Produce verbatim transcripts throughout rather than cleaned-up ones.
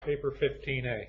Paper fifteen A.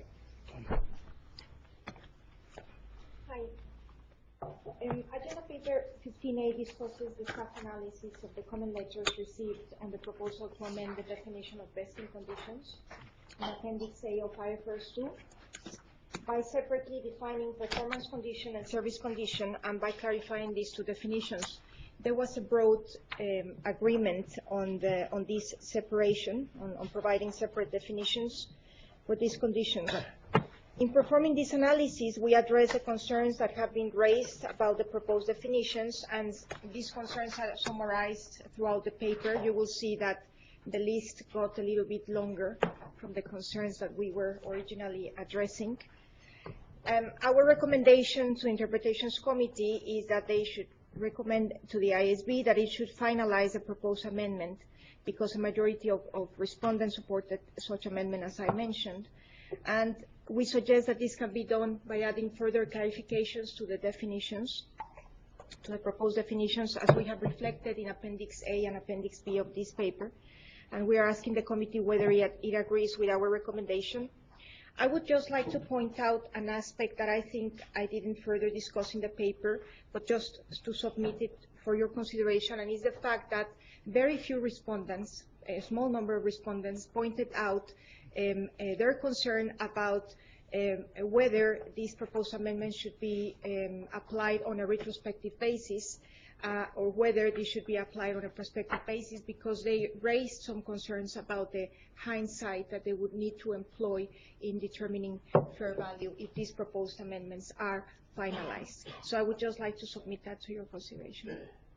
Hi. Um, agenda paper fifteen A discusses the staff analysis of the comment letters received and the proposal to amend the definition of vesting conditions in Appendix A of I F R S two by separately defining performance condition and service condition, and by clarifying these two definitions. There was a broad um, agreement on the on this separation, on, on providing separate definitions for these conditions. In performing this analysis, we address the concerns that have been raised about the proposed definitions, and these concerns are summarized throughout the paper. You will see that the list got a little bit longer from the concerns that we were originally addressing. Um, our recommendation to Interpretations Committee is that they should recommend to the I S B that it should finalize the proposed amendment, because a majority of, of respondents supported such amendment, as I mentioned. And we suggest that this can be done by adding further clarifications to the definitions, to the proposed definitions, as we have reflected in Appendix A and Appendix B of this paper. And we are asking the committee whether it, it agrees with our recommendation. I would just like to point out an aspect that I think I didn't further discuss in the paper, but just to submit it for your consideration, and is the fact that very few respondents, a small number of respondents, pointed out um, uh, their concern about um, whether these proposed amendments should be um, applied on a retrospective basis, uh, or whether they should be applied on a prospective basis, because they raised some concerns about the hindsight that they would need to employ in determining fair value if these proposed amendments are finalized. So I would just like to submit that to your consideration.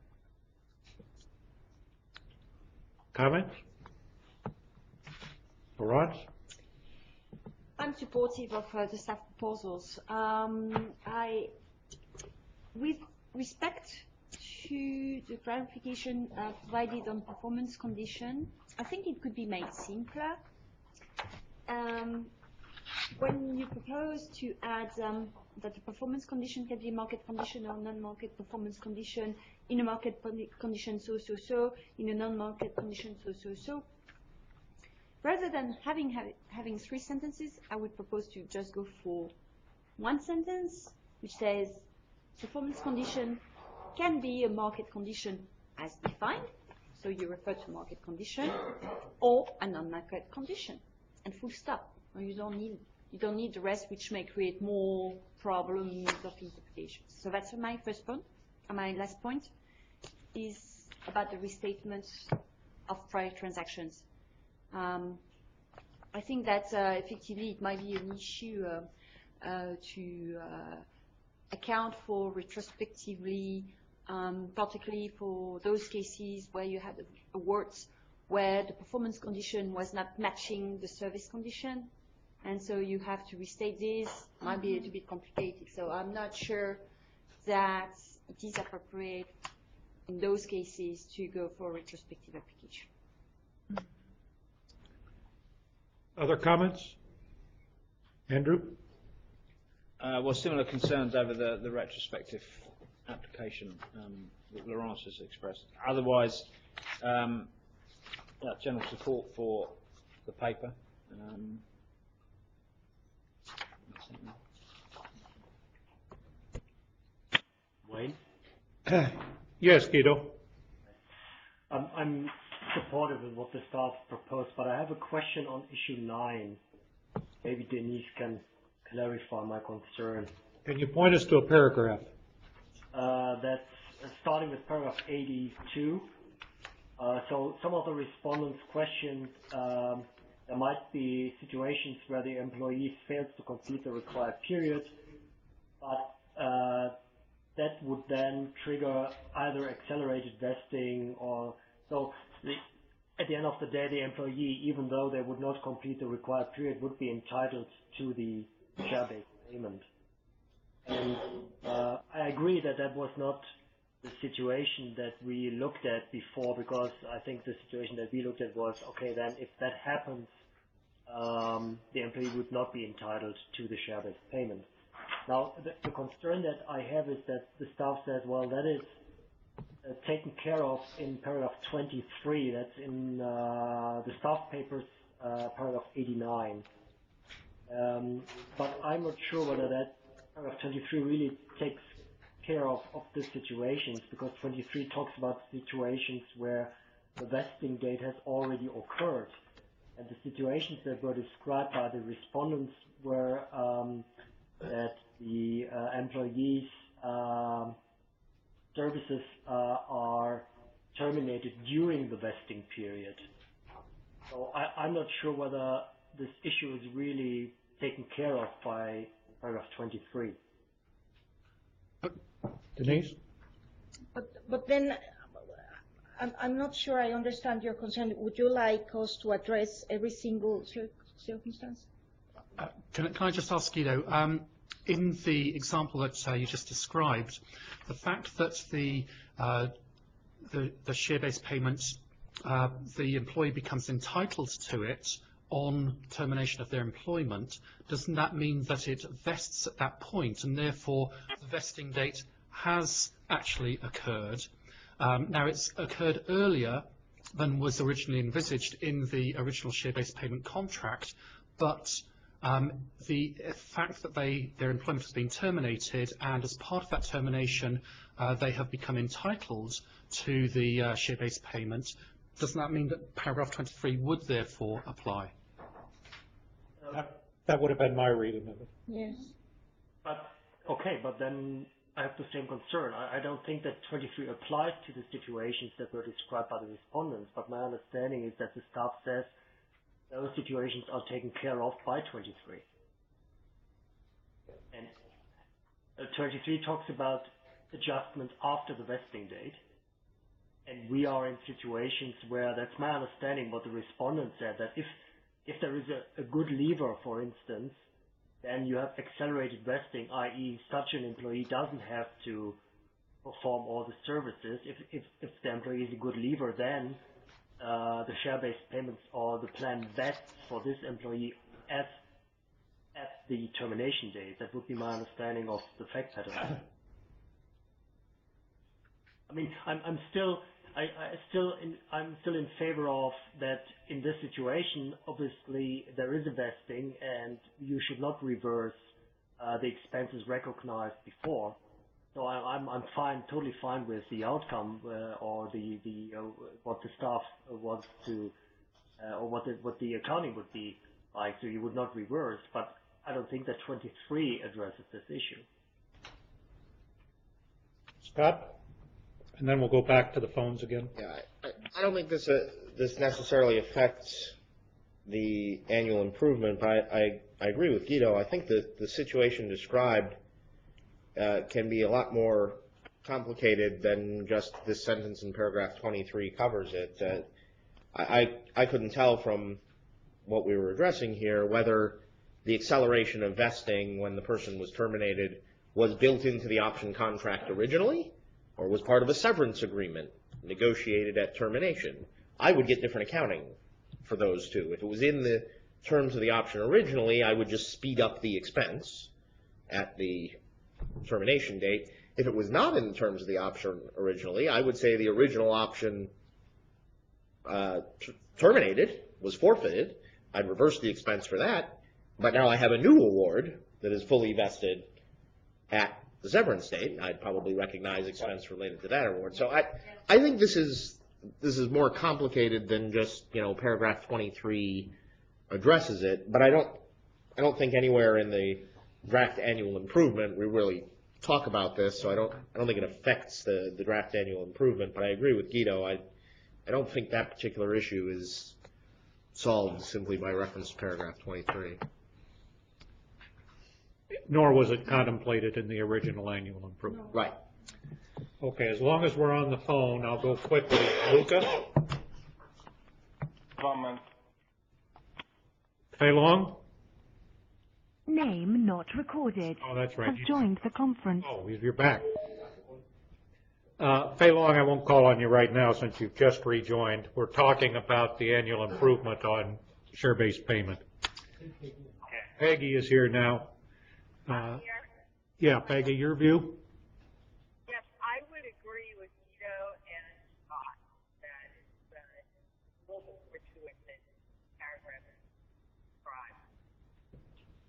Comments? Laurence? I'm supportive of uh, the staff proposals. Um, I, with respect to the clarification uh, provided on performance condition, I think it could be made simpler. Um, when you propose to add um, that the performance condition can be a market condition or non-market performance condition, in a market condition so, so, so, in a non-market condition so, so, so, rather than having ha having three sentences, I would propose to just go for one sentence, which says performance condition can be a market condition as defined, so you refer to market condition, or a non-market condition, and full stop. You don't need you don't need the rest, which may create more problems of interpretation. So that's my first point. And my last point is about the restatement of prior transactions. Um, I think that uh, effectively it might be an issue uh, uh, to uh, account for retrospectively, um, particularly for those cases where you had awards where the performance condition was not matching the service condition, and so you have to restate this. Might be a little bit complicated, so I'm not sure that it is appropriate in those cases to go for retrospective application. Other comments? Andrew? Uh, well, similar concerns over the, the retrospective application um, that Laurence has expressed. Otherwise, um, yeah, general support for the paper. Um, Wayne? Yes, Guido. Um, I'm supportive of what the staff proposed, but I have a question on issue nine. Maybe Denise can clarify my concern. Can you point us to a paragraph? Uh, that's uh, starting with paragraph eighty-two. Uh, so some of the respondents questioned um, there might be situations where the employee fails to complete the required period, but uh, that would then trigger either accelerated vesting or so. The, at the end of the day, the employee, even though they would not complete the required period, would be entitled to the share-based payment. And uh, I agree that that was not the situation that we looked at before, because I think the situation that we looked at was, okay, then if that happens, um, the employee would not be entitled to the share-based payment. Now, the, the concern that I have is that the staff says, well, that is uh, taken care of in paragraph twenty-three. That's in uh, the staff papers, uh, paragraph eighty-nine. Um, but I'm not sure whether that paragraph twenty-three really takes care of, of the situations, because twenty-three talks about situations where the vesting date has already occurred. And the situations that were described by the respondents were um, that the uh, employees' um, services uh, are terminated during the vesting period. So I, I'm not sure whether this issue is really taken care of by paragraph twenty-three. Denise? But, but then, I'm, I'm not sure I understand your concern. Would you like us to address every single cir circumstance? Uh, can, can I just ask, Guido, um, in the example that uh, you just described, the fact that the, uh, the, the share-based payments, uh, the employee becomes entitled to it on termination of their employment, doesn't that mean that it vests at that point, and therefore the vesting date has actually occurred? Um, now, it's occurred earlier than was originally envisaged in the original share-based payment contract, but um, the fact that they, their employment has been terminated, and as part of that termination, uh, they have become entitled to the uh, share-based payment, doesn't that mean that paragraph twenty-three would therefore apply? That, that would have been my reading of it. Yes. But okay, but then I have the same concern. I, I don't think that twenty-three applies to the situations that were described by the respondents, but my understanding is that the staff says those situations are taken care of by twenty-three. And uh, twenty-three talks about adjustments after the vesting date. And we are in situations where, that's my understanding, what the respondent said, that if, if there is a, a good lever, for instance, then you have accelerated vesting, that is such an employee doesn't have to perform all the services. If, if, if the employee is a good lever, then uh, the share-based payments or the plan vests for this employee at, at the termination date. That would be my understanding of the fact pattern. I mean, I'm, I'm still... I, I still in, I'm still in favor of that in this situation. Obviously, there is a vesting, and you should not reverse uh, the expenses recognized before. So I, I'm I'm fine, totally fine with the outcome uh, or the the uh, what the staff wants to uh, or what the what the accounting would be like. So you would not reverse, but I don't think that twenty-three addresses this issue. Scott? And then we'll go back to the phones again. Yeah, I, I don't think this uh, this necessarily affects the annual improvement, but I, I, I agree with Guido. I think that the situation described uh, can be a lot more complicated than just this sentence in paragraph twenty-three covers it. Uh, I, I, I couldn't tell from what we were addressing here whether the acceleration of vesting when the person was terminated was built into the option contract originally, or was part of a severance agreement negotiated at termination. I would get different accounting for those two. If it was in the terms of the option originally, I would just speed up the expense at the termination date. If it was not in terms of the option originally, I would say the original option uh, t- terminated, was forfeited. I'd reverse the expense for that, but now I have a new award that is fully vested at the severance date. I'd probably recognize expense related to that award. So I, I think this is this is more complicated than just, you know, paragraph twenty-three addresses it. But I don't I don't think anywhere in the draft annual improvement we really talk about this. So I don't I don't think it affects the the draft annual improvement. But I agree with Guido. I I don't think that particular issue is solved simply by reference to paragraph twenty-three. Nor was it contemplated in the original annual improvement. Right. Okay, as long as we're on the phone, I'll go quickly. Luca? Comment. Fei Long? Name not recorded. Oh, that's right. Has joined the conference. Oh, you're back. Uh, Fei Long, I won't call on you right now since you've just rejoined. We're talking about the annual improvement on share-based payment. Peggy is here now. Uh, yeah, Peggy, your view? Yes, I would agree with Guido and Scott that it's uh, a little fortuitous paragraph five.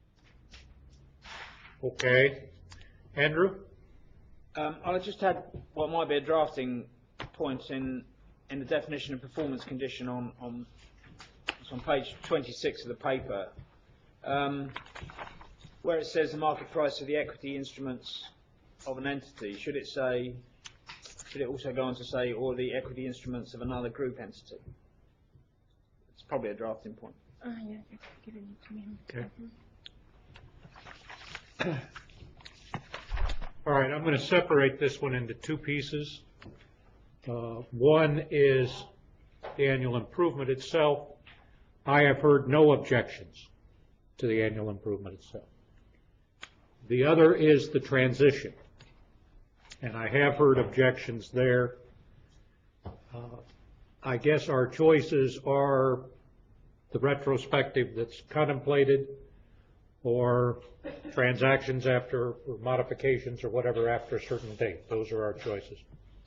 Okay. Andrew? Um, I just had what might be a drafting point in in the definition of performance condition on on, it's on page twenty-six of the paper, um, where it says the market price of the equity instruments of an entity. Should it say? Should it also go on to say, or the equity instruments of another group entity? It's probably a drafting point. Ah, yeah, you've given it to me. Okay. All right, I'm going to separate this one into two pieces. Uh, one is the annual improvement itself. I have heard no objections to the annual improvement itself. The other is the transition, and I have heard objections there. Uh, I guess our choices are the retrospective that's contemplated, or transactions after, or modifications or whatever after a certain date. Those are our choices.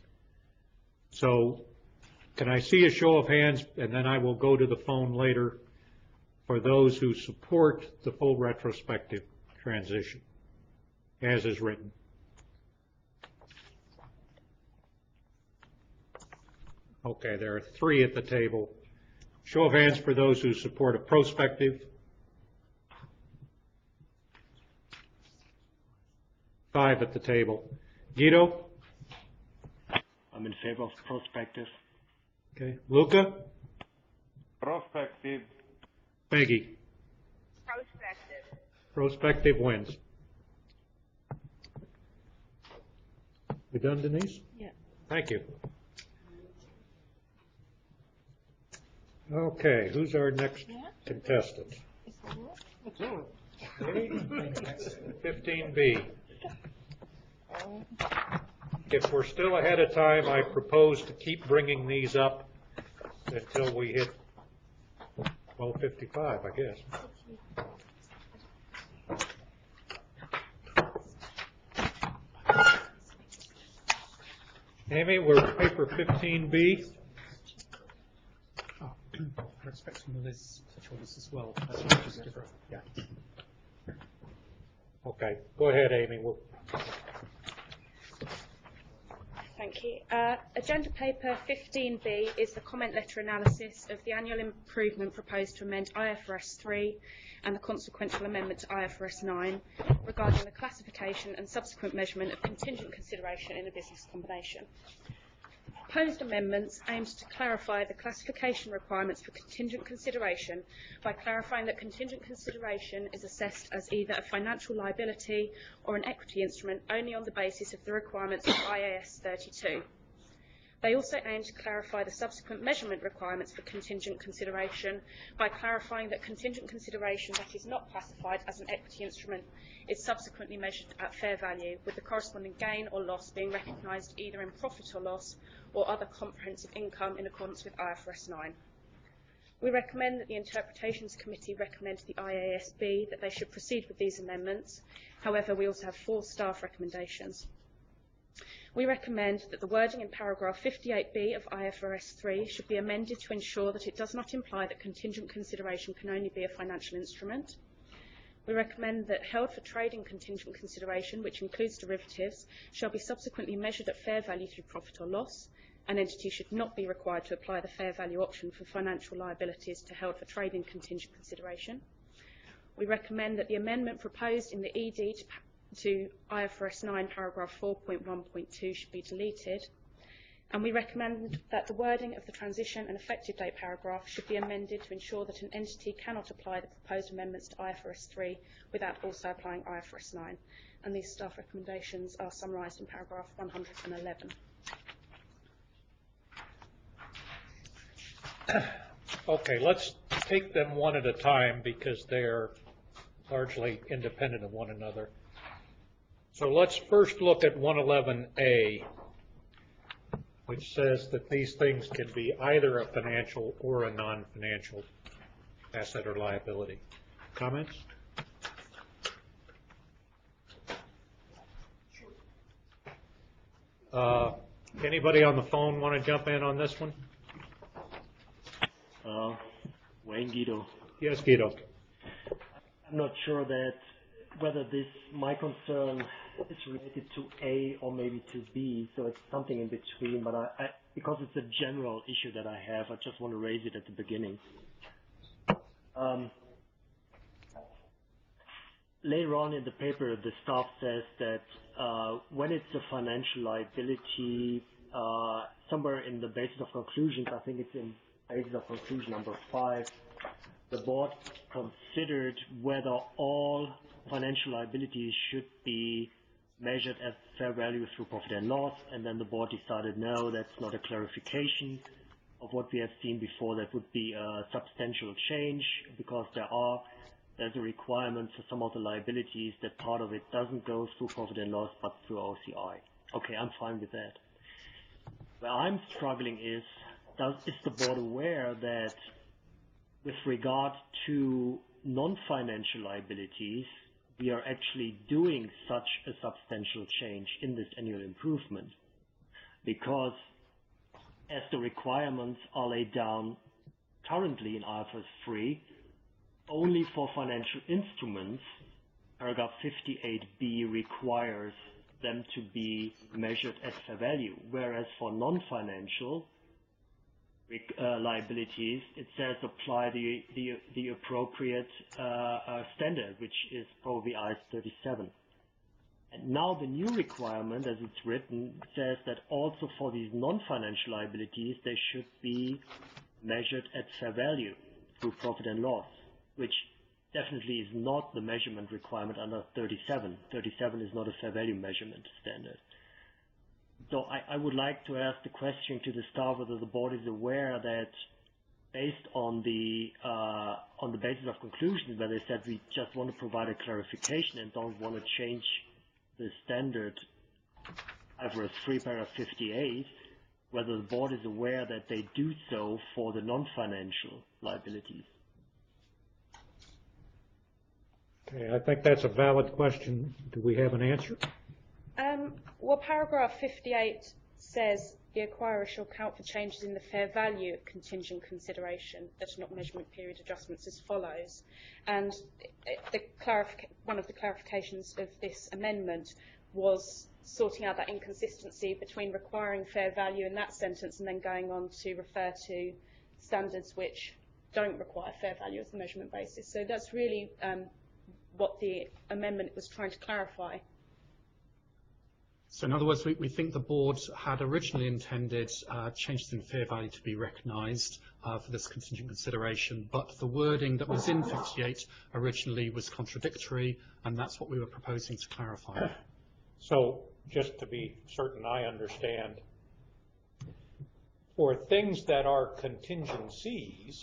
So can I see a show of hands, and then I will go to the phone later, for those who support the full retrospective transition as is written? Okay, there are three at the table. Show of hands for those who support a prospective. Five at the table. Guido? I'm in favor of prospective. Okay. Luca? Prospective. Peggy? Prospective. Prospective wins. We done, Denise? Yeah. Thank you. Okay, who's our next contestant? fifteen B. If we're still ahead of time, I propose to keep bringing these up until we hit twelve fifty-five, I guess. Amy, we're paper fifteen B. Oh, we're expecting Liz to join us as well. That's just different. Yeah. Okay, go ahead, Amy. We'll Thank you. Uh, agenda paper fifteen B is the comment letter analysis of the annual improvement proposed to amend I F R S three and the consequential amendment to I F R S nine regarding the classification and subsequent measurement of contingent consideration in a business combination. Proposed amendments aims to clarify the classification requirements for contingent consideration by clarifying that contingent consideration is assessed as either a financial liability or an equity instrument only on the basis of the requirements of I A S thirty-two. They also aim to clarify the subsequent measurement requirements for contingent consideration by clarifying that contingent consideration that is not classified as an equity instrument is subsequently measured at fair value, with the corresponding gain or loss being recognised either in profit or loss or other comprehensive income in accordance with I F R S nine. We recommend that the Interpretations Committee recommend to the I A S B that they should proceed with these amendments. However, we also have four staff recommendations. We recommend that the wording in paragraph fifty-eight B of I F R S three should be amended to ensure that it does not imply that contingent consideration can only be a financial instrument. We recommend that held for trading contingent consideration, which includes derivatives, shall be subsequently measured at fair value through profit or loss. An entity should not be required to apply the fair value option for financial liabilities to held for trading contingent consideration. We recommend that the amendment proposed in the E D to to I F R S nine paragraph four point one point two should be deleted, and we recommend that the wording of the transition and effective date paragraph should be amended to ensure that an entity cannot apply the proposed amendments to I F R S three without also applying I F R S nine, and these staff recommendations are summarised in paragraph one hundred eleven. Okay, let's take them one at a time because they're largely independent of one another. So let's first look at one eleven A, which says that these things can be either a financial or a non-financial asset or liability. Comments? Uh, anybody on the phone want to jump in on this one? Uh, Wayne Guido. Yes, Guido. I'm not sure that whether this, my concern is related to A or maybe to B, so it's something in between, but I, I, because it's a general issue that I have, I just want to raise it at the beginning. Um, later on in the paper, the staff says that uh, when it's a financial liability, uh, somewhere in the basis of conclusions, I think it's in basis of conclusion number five, the board considered whether all financial liabilities should be measured at fair value through profit and loss, and then the board decided no, that's not a clarification of what we have seen before. That would be a substantial change because there are there's a requirement for some of the liabilities that part of it doesn't go through profit and loss but through O C I. Okay, I'm fine with that. Where I'm struggling is, does is the board aware that with regard to non-financial liabilities, we are actually doing such a substantial change in this annual improvement? Because as the requirements are laid down currently in I F R S three, only for financial instruments, paragraph fifty-eight B requires them to be measured at fair value, whereas for non-financial uh, liabilities, it says apply the, the, the appropriate uh, uh, standard, which is probably I S thirty-seven. And now the new requirement, as it's written, says that also for these non-financial liabilities, they should be measured at fair value through profit and loss, which definitely is not the measurement requirement under thirty-seven. thirty-seven is not a fair value measurement standard. So I, I would like to ask the question to the staff whether the board is aware that based on the uh, on the basis of conclusions where they said we just want to provide a clarification and don't want to change the standard I F R S three paragraph fifty-eight, whether the board is aware that they do so for the non-financial liabilities. Okay, I think that's a valid question. Do we have an answer? Um, well, paragraph fifty-eight says the acquirer shall account for changes in the fair value of contingent consideration that are not measurement period adjustments as follows. And the clarific- one of the clarifications of this amendment was sorting out that inconsistency between requiring fair value in that sentence and then going on to refer to standards which don't require fair value as the measurement basis. So that's really um, what the amendment was trying to clarify. So in other words, we, we think the board had originally intended uh, changes in fair value to be recognised uh, for this contingent consideration, but the wording that was in fifty-eight originally was contradictory, and that's what we were proposing to clarify. So just to be certain I understand, for things that are contingencies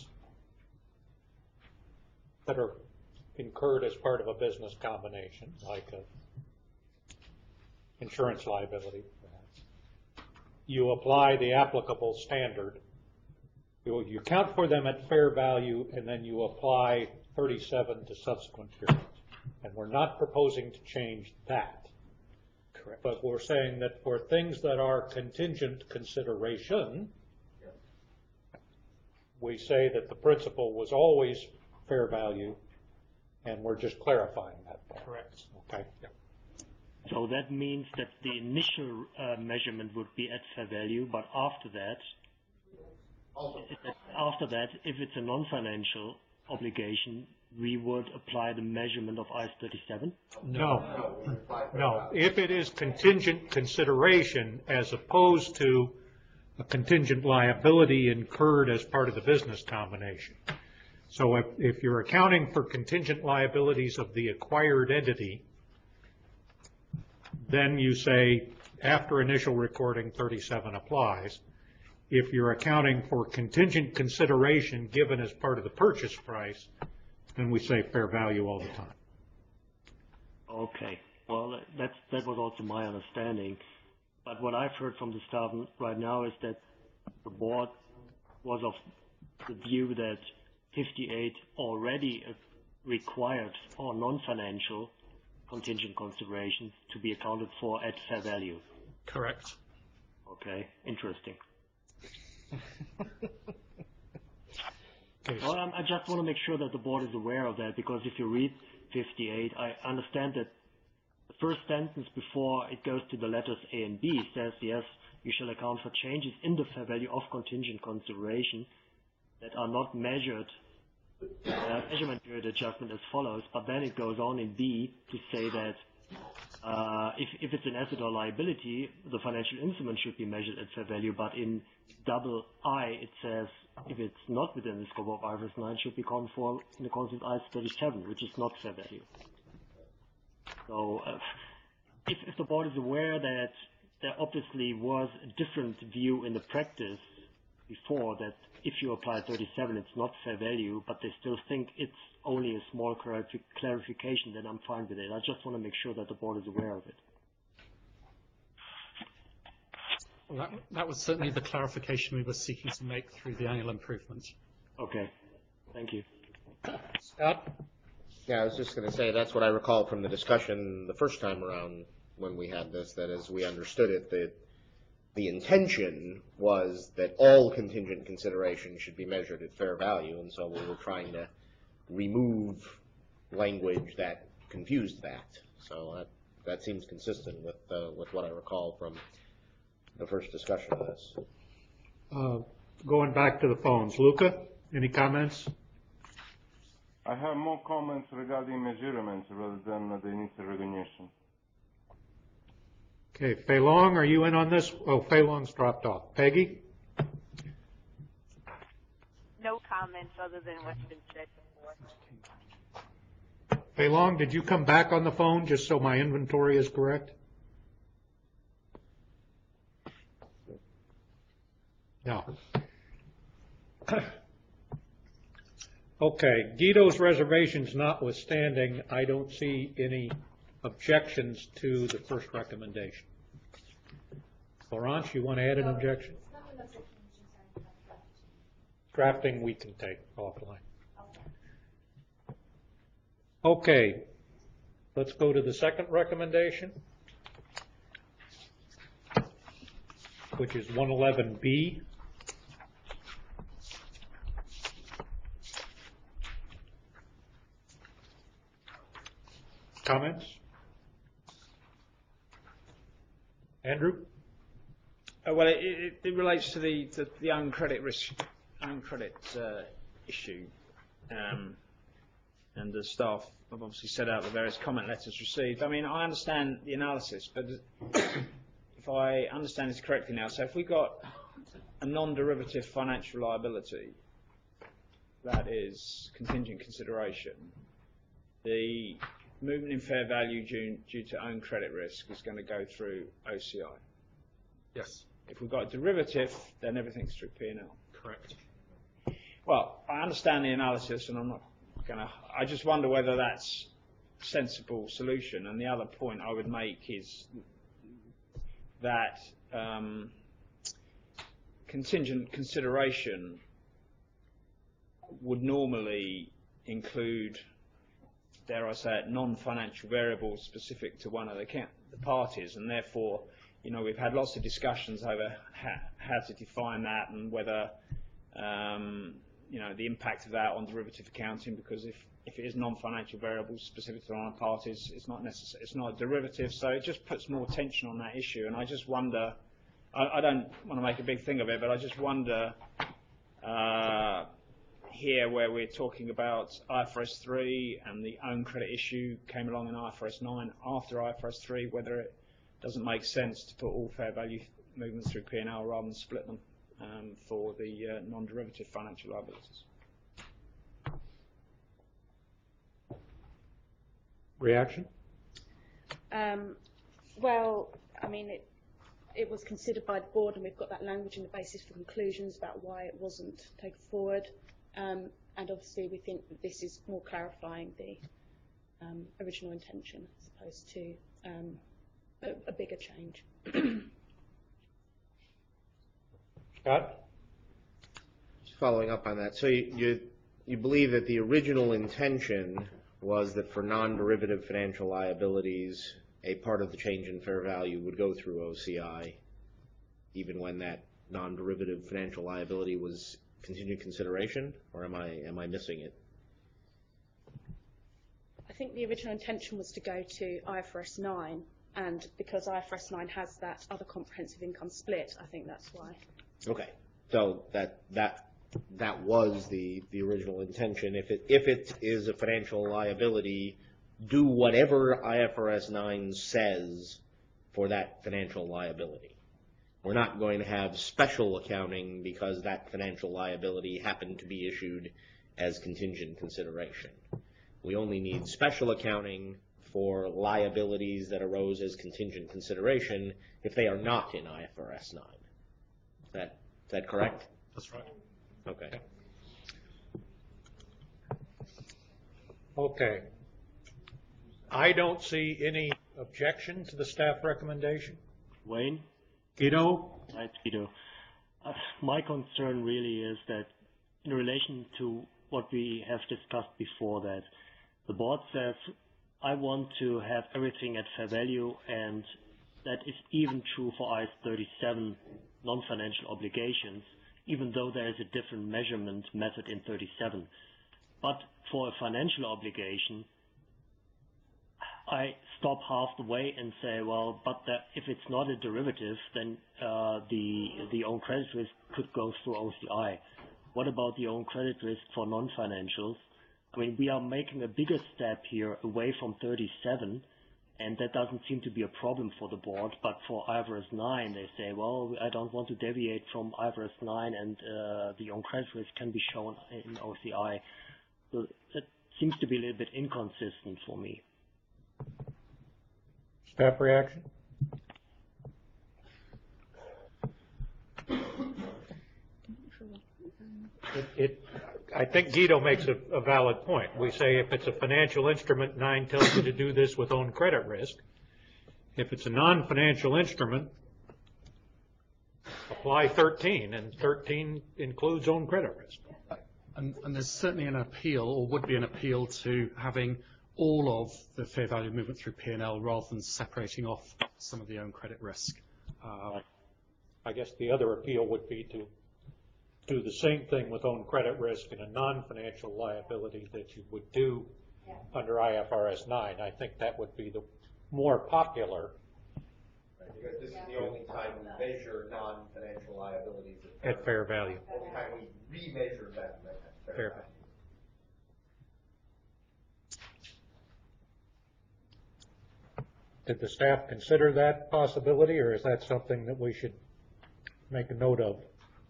that are incurred as part of a business combination, like a insurance liability, perhaps, you apply the applicable standard. You, you count for them at fair value, and then you apply thirty-seven to subsequent periods. And we're not proposing to change that. Correct. But we're saying that for things that are contingent consideration, we say that the principle was always fair value, and we're just clarifying that part. Correct. Okay. Yeah. So that means that the initial uh, measurement would be at fair value, but after that, after that, if it's a non-financial obligation, we would apply the measurement of I S thirty-seven? No, no. If it is contingent consideration as opposed to a contingent liability incurred as part of the business combination. So if, if you're accounting for contingent liabilities of the acquired entity, then you say after initial recording thirty-seven applies. If you're accounting for contingent consideration given as part of the purchase price, then we say fair value all the time. Okay. Well, that's, that was also my understanding. But what I've heard from the staff right now is that the board was of the view that fifty-eight already required for non-financial contingent considerations to be accounted for at fair value. Correct. Okay, interesting. Okay. Well, I just want to make sure that the board is aware of that, because if you read fifty-eight. I understand that the first sentence before it goes to the letters A and B says, yes, you shall account for changes in the fair value of contingent consideration that are not measured, uh, measurement period adjustment as follows, but then it goes on in B to say that uh, if, if it's an asset or liability, the financial instrument should be measured at fair value, but in double I, it says if it's not within the scope of I F R S nine, it should be accounted for in accordance with I S thirty-seven, which is not fair value. So uh, if, if the board is aware that there obviously was a different view in the practice before, that if you apply thirty-seven, it's not fair value, but they still think it's only a small clarifi clarification, then I'm fine with it. I just want to make sure that the board is aware of it. Well, that, that was certainly the clarification we were seeking to make through the annual improvement. Okay, thank you. Scott? Yeah, I was just going to say, that's what I recall from the discussion the first time around when we had this, that as we understood it, that the intention was that all contingent consideration should be measured at fair value, and so we were trying to remove language that confused that. So that, that seems consistent with, uh, with what I recall from the first discussion of this. Uh, going back to the phones, Luca, any comments? I have more comments regarding measurements rather than the initial recognition. Okay, Fei Long, are you in on this? Oh, Fei Long's dropped off. Peggy? No comments other than what's been said before. Fei Long, did you come back on the phone just so my inventory is correct? No. Okay, Guido's reservations notwithstanding, I don't see any objections to the first recommendation. Laurence, you want to add an objection? Drafting we can take offline. Okay, let's go to the second recommendation, which is one eleven B. Comments? Andrew? Uh, well, it, it, it relates to the, to the own credit risk, own credit uh, issue. Um, and the staff have obviously set out the various comment letters received. I mean, I understand the analysis, but if I understand this correctly now, so if we got a non-derivative financial liability that is contingent consideration, the movement in fair value due, due to own credit risk is going to go through O C I. Yes. If we've got a derivative, then everything's through P and L. Correct. Well, I understand the analysis, and I'm not going to. I just wonder whether that's a sensible solution. And the other point I would make is that um, contingent consideration would normally include, dare I say it, non-financial variables specific to one of the, the parties, and therefore, you know, we've had lots of discussions over how, how to define that and whether, um, you know, the impact of that on derivative accounting, because if, if it is non-financial variables specific to one of the parties, it's not necessary, it's not a derivative, so it just puts more tension on that issue. And I just wonder, I, I don't want to make a big thing of it, but I just wonder, uh, here where we're talking about I F R S three and the own credit issue came along in I F R S nine after I F R S three, whether it doesn't make sense to put all fair value movements through P and L rather than split them um, for the uh, non-derivative financial liabilities. Reaction? Um, well, I mean, it, it was considered by the board, and we've got that language in the basis for conclusions about why it wasn't taken forward. Um, and obviously we think that this is more clarifying the um, original intention as opposed to um, a, a bigger change. Scott? Just following up on that, so you, you, you believe that the original intention was that for non-derivative financial liabilities, a part of the change in fair value would go through O C I, even when that non-derivative financial liability was contingent consideration, or am I am I missing it? I think the original intention was to go to I F R S nine, and because I F R S nine has that other comprehensive income split, I think that's why. Okay, so that, that, that was the, the original intention. If it, if it is a financial liability, do whatever I F R S nine says for that financial liability. We're not going to have special accounting because that financial liability happened to be issued as contingent consideration. We only need special accounting for liabilities that arose as contingent consideration if they are not in I F R S nine. Is that, is that correct? That's right. Okay. Okay. I don't see any objection to the staff recommendation. Wayne? Guido? Right, Guido. Uh, my concern really is that in relation to what we have discussed before, that the board says, I want to have everything at fair value, and that is even true for I A S thirty-seven non-financial obligations, even though there is a different measurement method in thirty-seven. But for a financial obligation, I stop half the way and say, well, but the, if it's not a derivative, then uh, the the own credit risk could go through O C I. What about the own credit risk for non-financials? I mean, we are making a bigger step here away from thirty-seven, and that doesn't seem to be a problem for the board. But for I F R S nine, they say, well, I don't want to deviate from I F R S nine, and uh, the own credit risk can be shown in O C I. So that seems to be a little bit inconsistent for me. Staff reaction? It, it, I think Guido makes a, a valid point. We say if it's a financial instrument, nine tells you to do this with own credit risk. If it's a non-financial instrument, apply thirteen, and thirteen includes own credit risk. And, and there's certainly an appeal, or would be an appeal, to having all of the fair value movement through P and L rather than separating off some of the own credit risk. Uh, I guess the other appeal would be to do the same thing with own credit risk in a non-financial liability that you would do under I F R S nine. I think that would be the more popular. Right, because this is the only time we measure non-financial liabilities At fair value. The only time we remeasure them at fair, Fair value. Did the staff consider that possibility, or is that something that we should make a note of?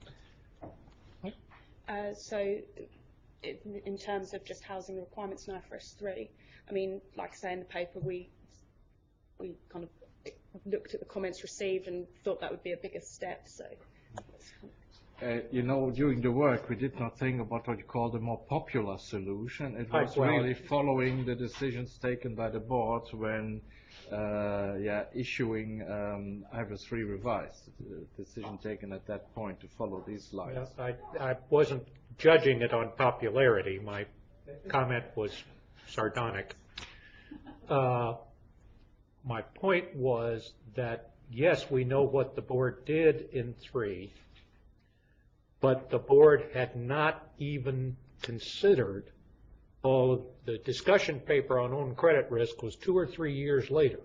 Uh, so in, in terms of just housing requirements in I F R S three, I mean, like I say in the paper, we we kind of looked at the comments received and thought that would be a bigger step. So, uh, you know, during the work, we did not think about what you call the more popular solution. It was Well, really following the decisions taken by the board when, uh, yeah, issuing um, I F R S three revised. The decision taken at that point to follow these lines. I, I wasn't judging it on popularity. My comment was sardonic. Uh, my point was that, yes, we know what the board did in three, but the board had not even considered all of the discussion paper on own credit risk was two or three years later.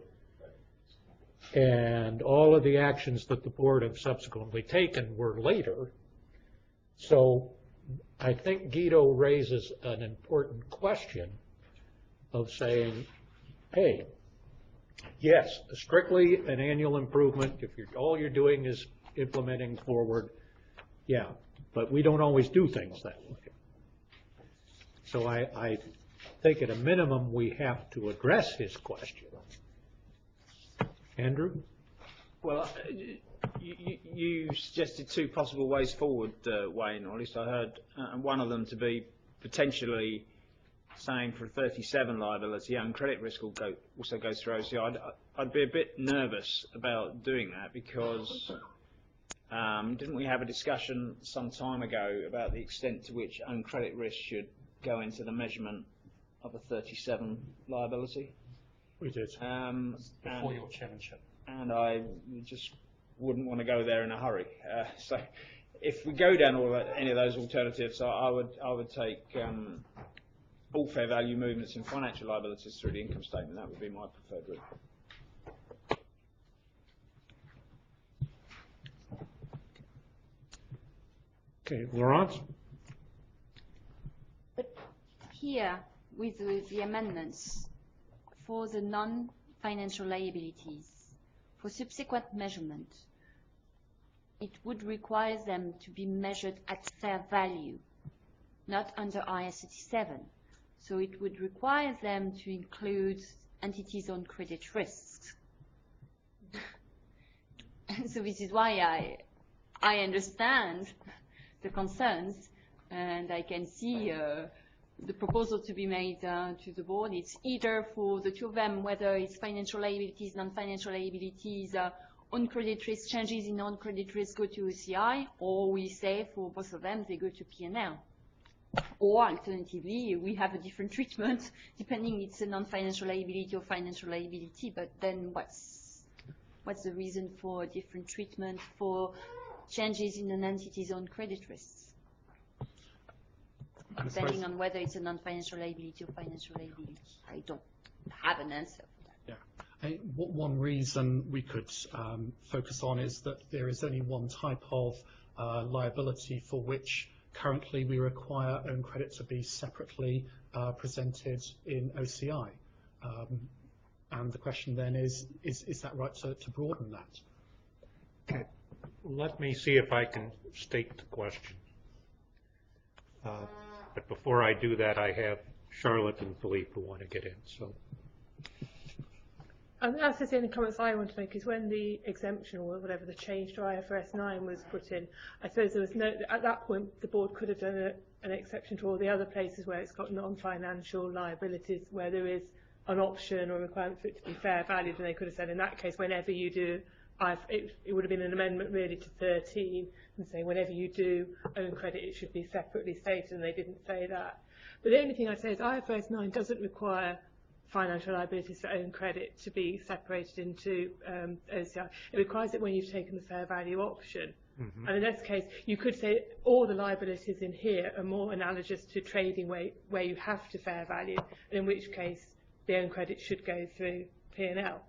And all of the actions that the board have subsequently taken were later. So I think Guido raises an important question of saying, hey, yes, strictly an annual improvement, if you're, all you're doing is implementing forward, yeah, but we don't always do things that way. So I, I think at a minimum we have to address his question. Andrew? Well, uh, you, you suggested two possible ways forward, uh, Wayne, or at least I heard, uh, and one of them to be potentially saying for thirty-seven liability, own credit risk will go, also goes through O C I. I'd, I'd be a bit nervous about doing that because um, didn't we have a discussion some time ago about the extent to which own credit risk should go into the measurement of a thirty-seven liability? We did. Um, before and, your chairmanship. and I just wouldn't want to go there in a hurry. Uh, so, if we go down all that, any of those alternatives, I, I would I would take um, all fair value movements in financial liabilities through the income statement. That would be my preferred route. Okay, Laurence? But here, with the, the amendments, for the non-financial liabilities, for subsequent measurement, it would require them to be measured at fair value, not under I S thirty-seven. So it would require them to include entities on credit risks. So this is why I, I understand the concerns, and I can see uh, the proposal to be made uh, to the board. It's either for the two of them, whether it's financial liabilities, non-financial liabilities, uh, on credit risk, changes in on credit risk go to O C I, or we say for both of them they go to P and L. Or alternatively, we have a different treatment depending it's a non-financial liability or financial liability. But then what's what's the reason for a different treatment for changes in an entity's own credit risks, depending on whether it's a non-financial liability or financial liability? I don't have an answer for that. Yeah. I, one reason we could um, focus on is that there is only one type of uh, liability for which currently we require own credit to be separately uh, presented in O C I. Um, and the question then is, is, is that right to, to broaden that? Okay. Let me see if I can state the question. Uh, but before I do that, I have Charlotte and Philippe who want to get in. So, Um, that's just the only comments I want to make is when the exemption or whatever the change to I F R S nine was put in, I suppose there was no, at that point the board could have done a, an exception to all the other places where it's got non-financial liabilities where there is an option or requirement for it to be fair valued, and they could have said in that case whenever you do, I've, it, it would have been an amendment really to thirteen and say whenever you do own credit it should be separately stated, and they didn't say that. But the only thing I'd say is I F R S nine doesn't require financial liabilities for own credit to be separated into um, O C I. It requires it when you've taken the fair value option. Mm-hmm. And in this case, you could say all the liabilities in here are more analogous to trading where, where you have to fair value, and in which case the own credit should go through P and L.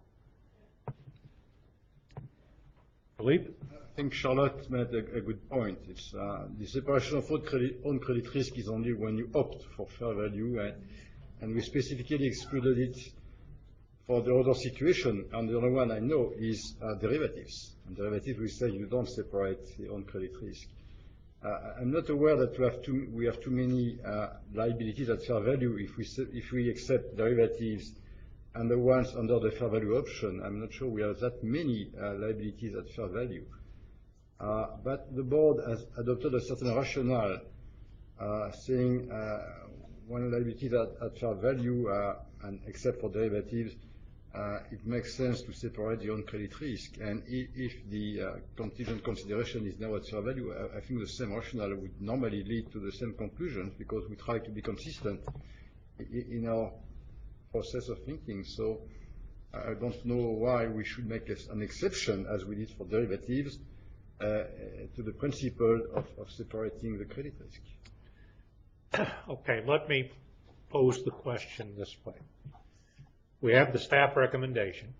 Philippe? I think Charlotte made a, a good point. It's uh, the separation of own credit, own credit risk is only when you opt for fair value, and, and we specifically excluded it for the other situation. And the other one I know is uh, derivatives. And derivatives, we say you don't separate the own credit risk. Uh, I'm not aware that we have too, we have too many uh, liabilities at fair value if we if we accept derivatives and the ones under the fair value option. I'm not sure we have that many uh, liabilities at fair value. Uh, but the board has adopted a certain rationale uh, saying uh, when liabilities at, at fair value, uh, and except for derivatives, uh, it makes sense to separate the own credit risk. And if, if the uh, contingent consideration is now at fair value, I, I think the same rationale would normally lead to the same conclusions because we try to be consistent in, in our process of thinking. So I don't know why we should make an exception, as we did for derivatives, uh, to the principle of, of separating the credit risk. Okay, let me pose the question this way. We have the staff recommendation,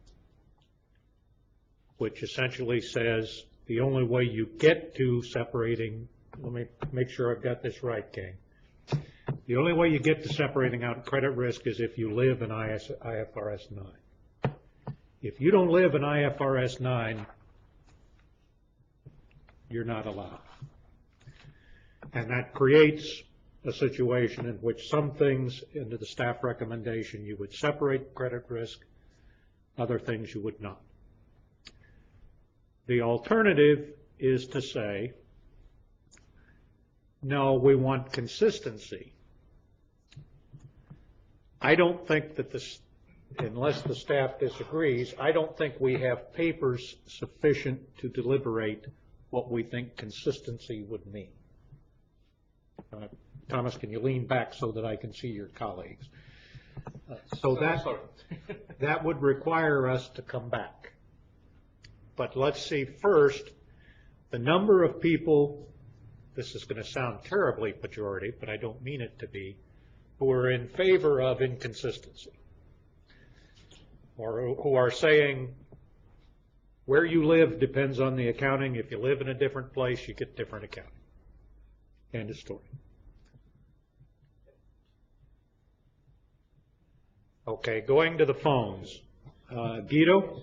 which essentially says the only way you get to separating, let me make sure I've got this right, gang. The only way you get to separating out credit risk is if you live in I F R S nine. If you don't live in I F R S nine, you're not allowed. And that creates a situation in which some things into the staff recommendation you would separate credit risk, other things you would not. The alternative is to say, no, we want consistency. I don't think that this, unless the staff disagrees, I don't think we have papers sufficient to deliberate what we think consistency would mean. Uh, Thomas, can you lean back so that I can see your colleagues? Uh, so that, that would require us to come back. But let's see first the number of people, this is going to sound terribly pejorative, but I don't mean it to be, who are in favor of inconsistency, or who- who are saying where you live depends on the accounting. If you live in a different place, you get different accounting. End of story. Okay, going to the phones. Uh, Guido?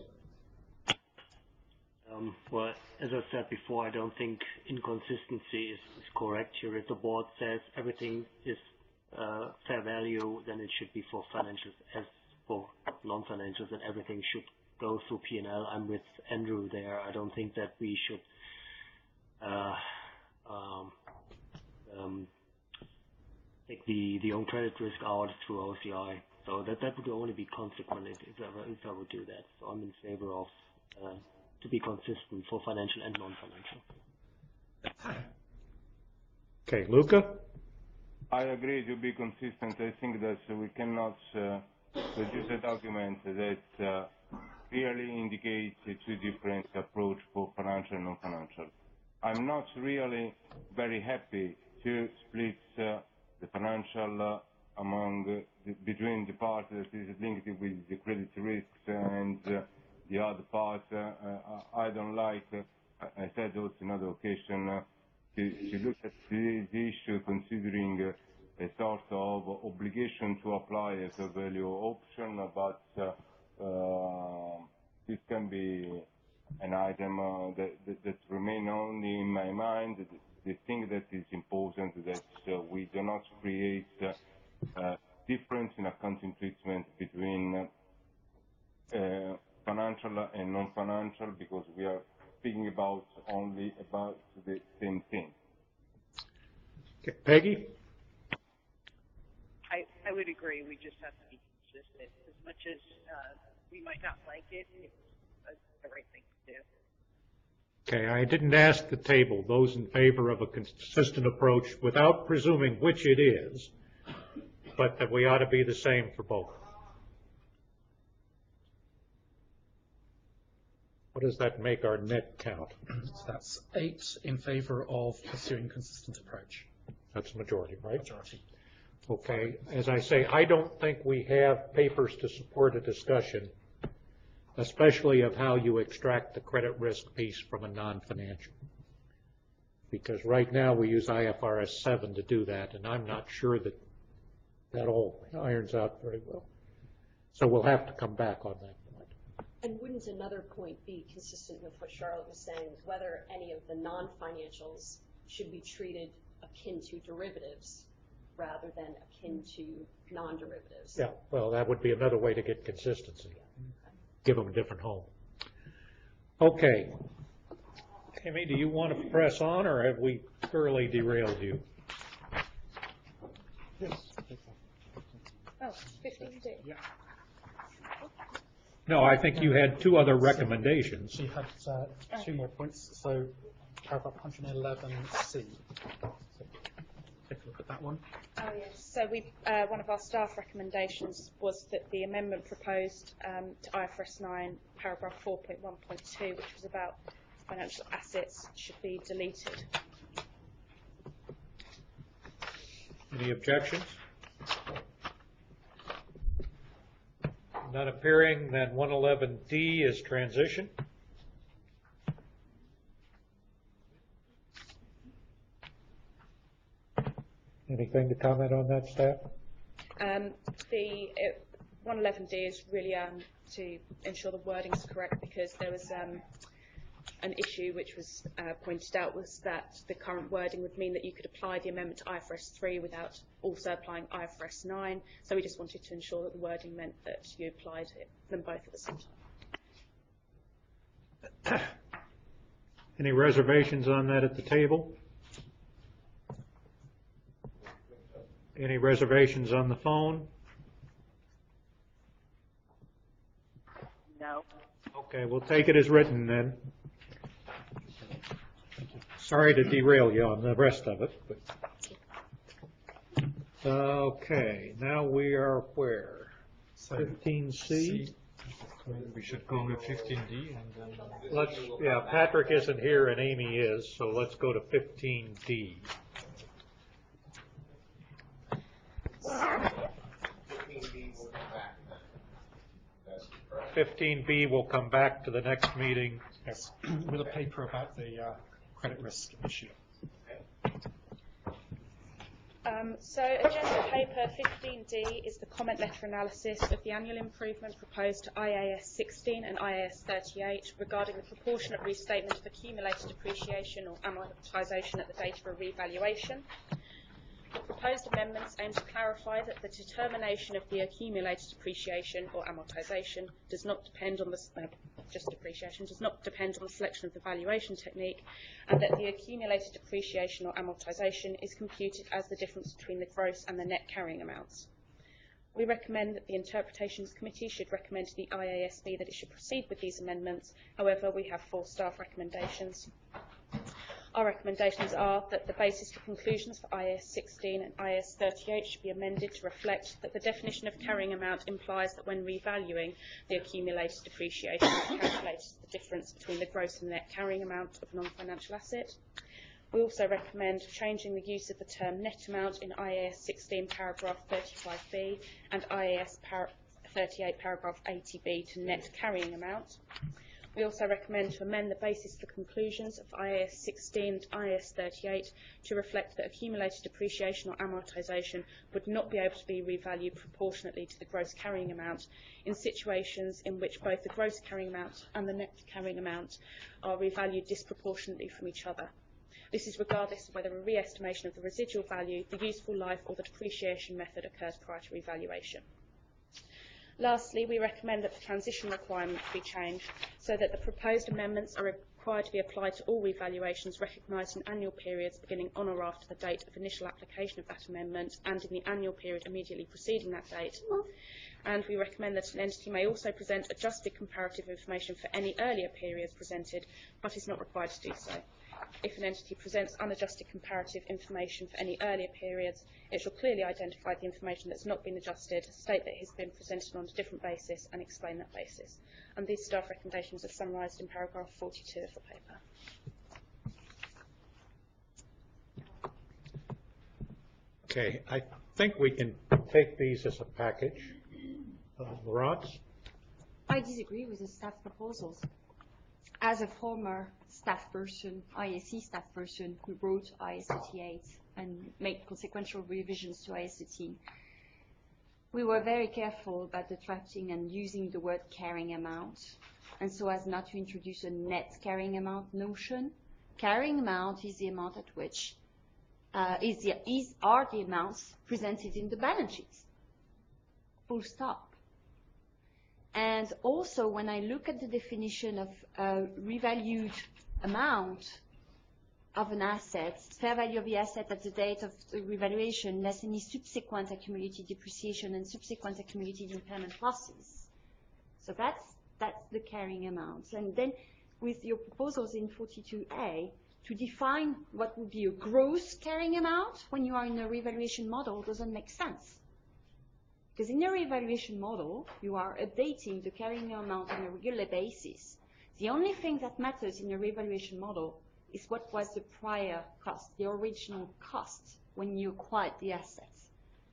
Um, well, as I said before, I don't think inconsistency is, is correct here. If the board says everything is uh, fair value, then it should be for financials as for non-financials, and everything should go through P and L. I'm with Andrew there. I don't think that we should uh, um, um, take the, the own credit risk out through O C I. So that, that would only be consequent if, if, I, if I would do that. So I'm in favor of uh, to be consistent for financial and non-financial. Okay, Luca? I agree to be consistent. I think that we cannot uh, produce a document that uh, clearly indicates a two different approach for financial and non-financial. I'm not really very happy to split uh, the financial uh, among uh, the, between the part that is linked with the credit risks and uh, the other part. Uh, uh, I don't like, uh, I said also on another occasion, uh, to, to look at the, the issue considering uh, a sort of obligation to apply as a value option, but uh, uh, this can be an item uh, that, that, that remain only in my mind. The, the thing that is important is that uh, we do not create uh, uh, difference in accounting treatment between uh, uh, financial and non-financial, because we are speaking about only about the same thing. Okay. Peggy? I, I would agree. We just have to be consistent. As much as uh, we might not like it, it's uh, the right thing to do. Okay, I didn't ask the table, those in favor of a consistent approach, without presuming which it is, but that we ought to be the same for both. What does that make our net count? So that's eight in favor of pursuing consistent approach. That's the majority, right? Majority. Okay, as I say, I don't think we have papers to support a discussion, especially of how you extract the credit risk piece from a non-financial. Because right now we use I F R S seven to do that, and I'm not sure that that all irons out very well. So we'll have to come back on that point. And wouldn't another point be consistent with what Charlotte was saying, whether any of the non-financials should be treated akin to derivatives rather than akin to non-derivatives? Yeah, well, that would be another way to get consistency. Give them a different home. Okay. Amy, do you want to press on, or have we thoroughly derailed you? Oh, fifteen D. Yeah. No, I think you had two other recommendations. So you had uh, two more points. So paragraph one hundred eleven C. So take a look at that one. Oh, yes. So we, uh, one of our staff recommendations was that the amendment proposed um, to I F R S nine, paragraph four point one point two, which was about financial assets, should be deleted. Any objections? None appearing, then one eleven D is transition. Anything to comment on that, staff? Um, the uh, one eleven D is really um, to ensure the wording is correct, because there was um, an issue which was uh, pointed out, was that the current wording would mean that you could apply the amendment to I F R S three without also applying I F R S nine. So we just wanted to ensure that the wording meant that you applied it, them both at the same time. Any reservations on that at the table? Any reservations on the phone? No. Okay, we'll take it as written then. Sorry to derail you on the rest of it. But. Okay, now we are where? fifteen C? We should go with fifteen D and then... Let's, yeah, Patrick isn't here and Amy is, so let's go to fifteen D. fifteen B will come back to the next meeting. Yes, with a paper about the uh, credit risk issue. Um, so agenda paper fifteen D is the comment letter analysis of the annual improvement proposed to I A S sixteen and I A S thirty-eight regarding the proportionate restatement of accumulated depreciation or amortisation at the date of a revaluation. The proposed amendments aim to clarify that the determination of the accumulated depreciation or amortisation does not depend on the uh, just depreciation does not depend on the selection of the valuation technique, and that the accumulated depreciation or amortisation is computed as the difference between the gross and the net carrying amounts. We recommend that the Interpretations Committee should recommend to the I A S B that it should proceed with these amendments. However, we have four staff recommendations. Our recommendations are that the basis for conclusions for I A S sixteen and I A S thirty-eight should be amended to reflect that the definition of carrying amount implies that when revaluing the accumulated depreciation, it calculates the difference between the gross and net carrying amount of a non-financial asset. We also recommend changing the use of the term net amount in I A S sixteen paragraph thirty-five B and I A S par thirty-eight paragraph eighty B to net carrying amount. We also recommend to amend the basis for conclusions of I A S sixteen and I A S thirty-eight to reflect that accumulated depreciation or amortisation would not be able to be revalued proportionately to the gross carrying amount in situations in which both the gross carrying amount and the net carrying amount are revalued disproportionately from each other. This is regardless of whether a re-estimation of the residual value, the useful life or the depreciation method occurs prior to revaluation. Lastly, we recommend that the transition requirement be changed so that the proposed amendments are required to be applied to all revaluations recognised in annual periods beginning on or after the date of initial application of that amendment and in the annual period immediately preceding that date. And we recommend that an entity may also present adjusted comparative information for any earlier periods presented, but is not required to do so. If an entity presents unadjusted comparative information for any earlier periods, it shall clearly identify the information that's not been adjusted, state that it has been presented on a different basis, and explain that basis. And these staff recommendations are summarised in paragraph forty-two of the paper. Okay, I think we can take these as a package. Uh, Laurence? I disagree with the staff proposals. As a former staff person, I A S C staff person, who wrote I A S thirty-eight and made consequential revisions to I A S thirteen, we were very careful about the drafting and using the word carrying amount, and so as not to introduce a net carrying amount notion. Carrying amount is the amount at which uh, is, the, is are the amounts presented in the balance sheets. Full stop. And also, when I look at the definition of a revalued amount of an asset, fair value of the asset at the date of the revaluation, less any subsequent accumulated depreciation and subsequent accumulated impairment losses. So that's, that's the carrying amount. And then with your proposals in forty-two A, to define what would be a gross carrying amount when you are in a revaluation model doesn't make sense. Because in a revaluation model, you are updating the carrying amount on a regular basis. The only thing that matters in a revaluation model is what was the prior cost, the original cost when you acquired the assets.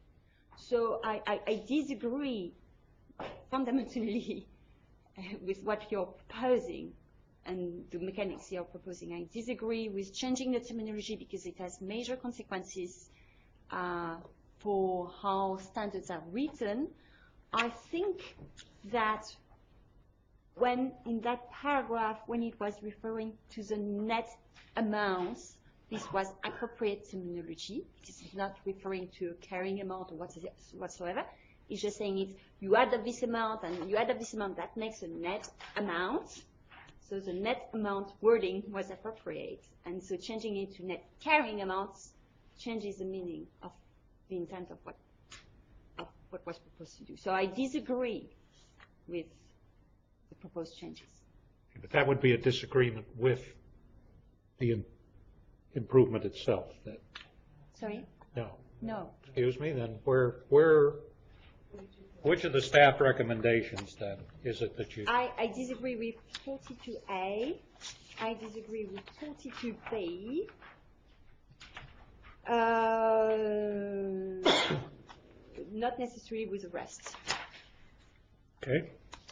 So I, I, I disagree fundamentally with what you're proposing and the mechanics you're proposing. I disagree with changing the terminology because it has major consequences uh, for how standards are written. I think that when in that paragraph, when it was referring to the net amounts, this was appropriate terminology. This is not referring to a carrying amount or whatsoever. It's just saying it, you add up this amount and you add up this amount, that makes a net amount. So the net amount wording was appropriate. And so changing it to net carrying amounts changes the meaning of the intent of what, of what was proposed to do. So I disagree with the proposed changes. But that would be a disagreement with the im- improvement itself. That, Sorry? no. No. Excuse me, then where, where, which of the staff recommendations then is it that you? I, I disagree with forty-two A. I disagree with forty-two B. Uh, not necessary with the rest. Okay.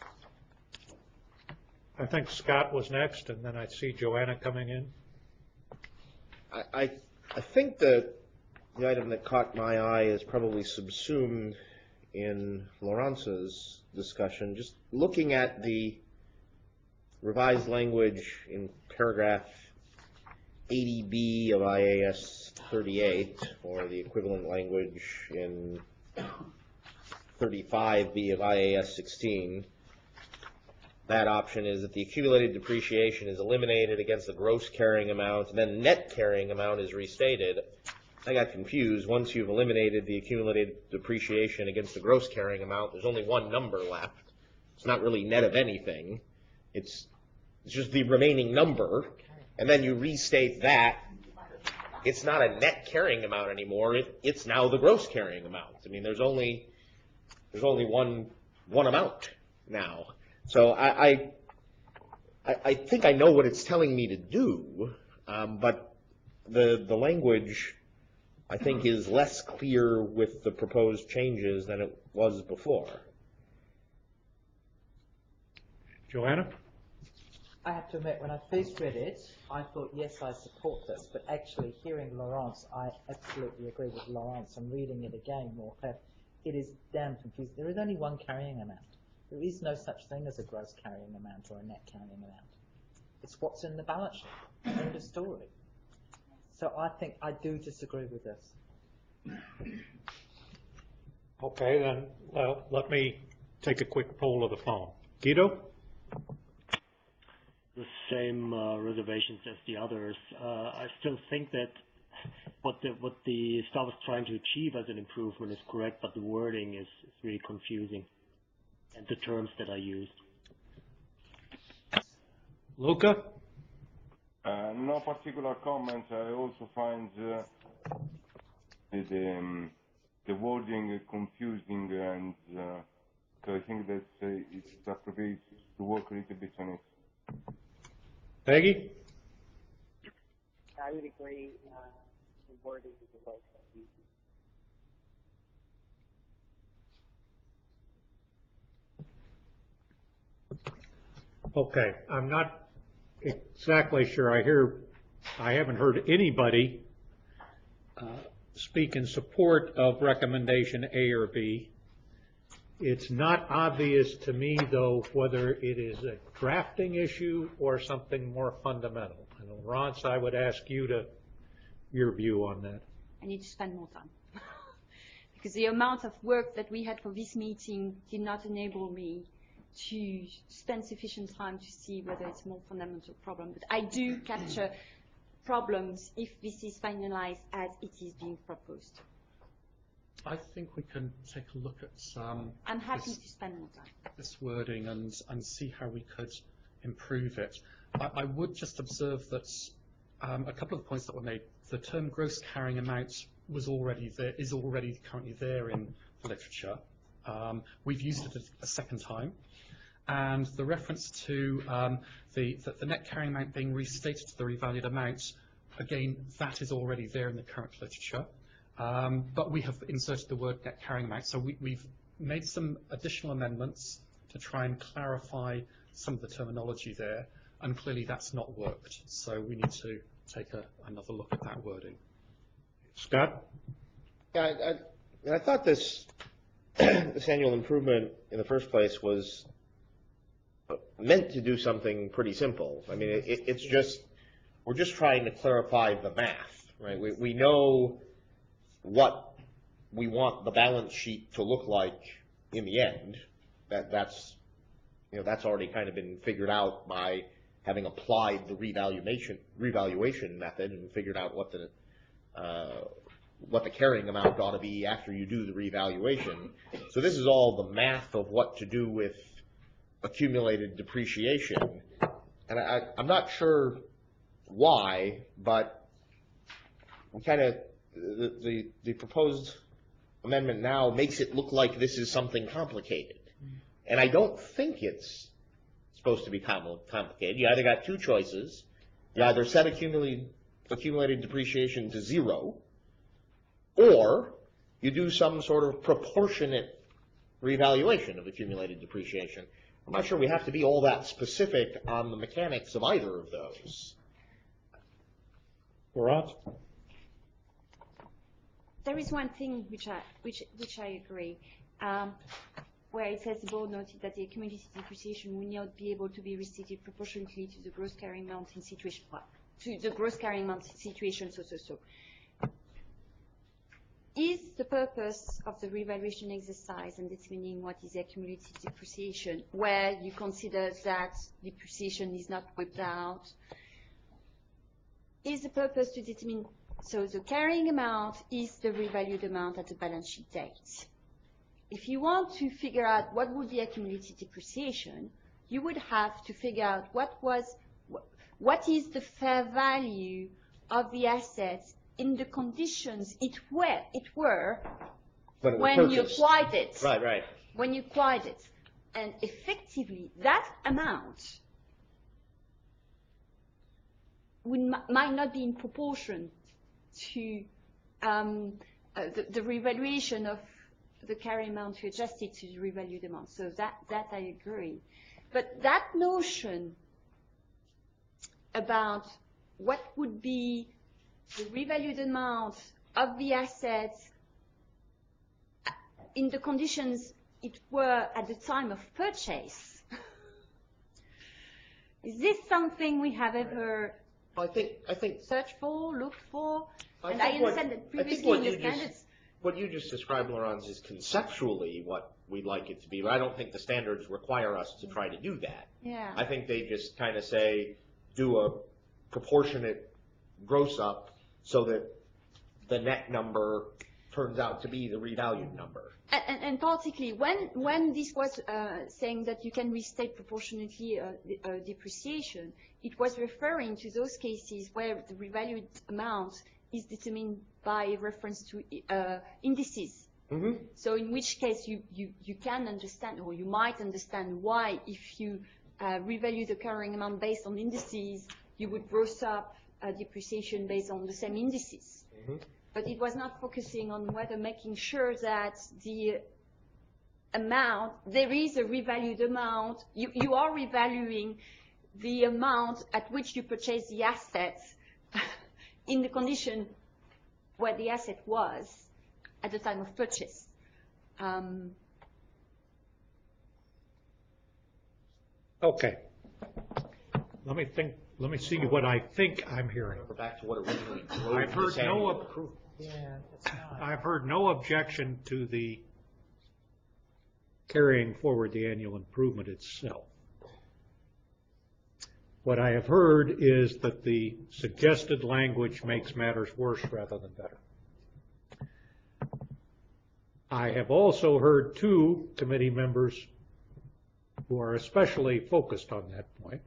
I think Scott was next, and then I see Joanna coming in. I, I, I think that the item that caught my eye is probably subsumed in Laurence's discussion. Just looking at the revised language in paragraph eighty B of I A S thirty-eight, or the equivalent language in thirty-five B of I A S sixteen, that option is that the accumulated depreciation is eliminated against the gross carrying amount, and then net carrying amount is restated. I got confused. Once you've eliminated the accumulated depreciation against the gross carrying amount, there's only one number left. It's not really net of anything. It's, it's just the remaining number, and then you restate that. It's not a net carrying amount anymore. It, it's now the gross carrying amount. I mean, there's only there's only one one amount now. So I, I, I think I know what it's telling me to do, um, but the the language, I think, is less clear with the proposed changes than it was before. Joanna? I have to admit, when I first read it, I thought, yes, I support this, but actually hearing Laurence, I absolutely agree with Laurence. I'm reading it again more. It is damn confusing. There is only one carrying amount. There is no such thing as a gross carrying amount or a net carrying amount. It's what's in the balance sheet. End of story. So I think I do disagree with this. Okay, then, well, let me take a quick poll of the phone. Guido? The same uh, reservations as the others. Uh, I still think that what the what the staff is trying to achieve as an improvement is correct, but the wording is, is really confusing, and the terms that are used. Luca? Uh, no particular comments. I also find uh, the, um, the wording confusing, and uh, so I think that uh, it's appropriate to work a little bit on it. Peggy? I would agree. Uh, the wording is a little confusing. Okay, I'm not exactly sure. I hear, I haven't heard anybody uh, speak in support of recommendation A or B. It's not obvious to me, though, whether it is a drafting issue or something more fundamental. And Laurence, I would ask you to, your view on that. I need to spend more time. Because the amount of work that we had for this meeting did not enable me to spend sufficient time to see whether it's a more fundamental problem. But I do capture problems if this is finalized as it is being proposed. I think we can take a look at um, I'm happy this, to spend more time. this wording and, and see how we could improve it. I, I would just observe that um, a couple of the points that were made. The term gross carrying amount was already there, is already currently there in the literature. Um, we've used it a, a second time. And the reference to um, the, the, the net carrying amount being restated to the revalued amount, again, that is already there in the current literature. Um, but we have inserted the word net carrying amount. So we, we've made some additional amendments to try and clarify some of the terminology there. And clearly that's not worked. So we need to take a, another look at that wording. Scott? Yeah, I, I, I thought this, this annual improvement in the first place was meant to do something pretty simple. I mean, it, it's just, we're just trying to clarify the math, right? We, we know what we want the balance sheet to look like in the end. That, that's, you know, that's already kind of been figured out by having applied the revaluation, revaluation method and figured out what the, uh, what the carrying amount ought to be after you do the revaluation. So this is all the math of what to do with accumulated depreciation, and I, I'm not sure why, but we kind of the, the the proposed amendment now makes it look like this is something complicated, and I don't think it's supposed to be complicated. You either got two choices: you either set accumulated accumulated depreciation to zero, or you do some sort of proportionate revaluation of accumulated depreciation. I'm not sure we have to be all that specific on the mechanics of either of those. Laurent? There is one thing which I, which, which I agree, um, where it says the board noted that the accumulated depreciation will not be able to be restated proportionately to the gross carrying amount in situation, well, to the gross carrying amount in situation, so, so, so. Is the purpose of the revaluation exercise and determining what is the accumulated depreciation, where you consider that depreciation is not wiped out, is the purpose to determine, so the carrying amount is the revalued amount at the balance sheet date. If you want to figure out what would be accumulated depreciation, you would have to figure out what was, what is the fair value of the assets in the conditions it were, it were When it was when you purchased. acquired it. Right, right. When you acquired it. And effectively, that amount would, might not be in proportion to um, uh, the, the revaluation of the carrying amount you adjusted to the revalued amount. So that, that I agree. But that notion about what would be the revalued amount of the assets in the conditions it were at the time of purchase. Is this something we have ever I think, I think, searched for, looked for? I And I think what- understand that I think previously what in the you just- standards, what you just described, Laurence, is conceptually what we'd like it to be, but I don't think the standards require us to try to do that. yeah. I think they just kind of say, do a proportionate gross up so that the net number turns out to be the revalued number. And, and, and particularly when, when this was uh, saying that you can restate proportionately uh, the, uh, depreciation, it was referring to those cases where the revalued amount is determined by reference to uh, indices. Mm-hmm. So in which case you, you, you can understand, or you might understand why if you uh, revalue the carrying amount based on indices, you would gross up uh, depreciation based on the same indices. Mm-hmm. But it was not focusing on whether making sure that the amount, there is a revalued amount, you, you are revaluing the amount at which you purchase the assets in the condition where the asset was at the time of purchase. Um, Okay. Let me think, let me see what I think I'm hearing. We're back to what originally drove I've heard this no, annual ob- approval. Yeah, that's right. I've heard no objection to the carrying forward the annual improvement itself. What I have heard is that the suggested language makes matters worse rather than better. I have also heard two committee members who are especially focused on that point,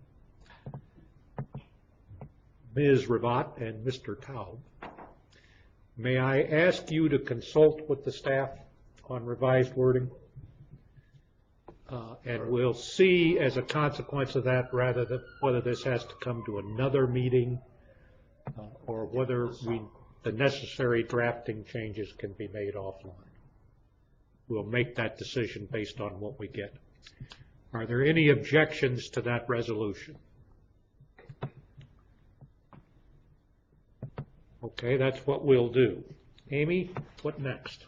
Miz Rabat and Mister Taub. May I ask you to consult with the staff on revised wording? Uh, and we'll see as a consequence of that rather than whether this has to come to another meeting uh, or whether we, the necessary drafting changes can be made offline. We'll make that decision based on what we get. Are there any objections to that resolution? Okay, that's what we'll do. Amy, what next?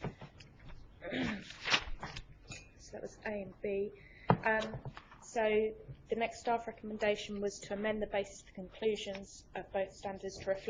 So that was A and B. Um, so the next staff recommendation was to amend the basis for conclusions of both standards to reflect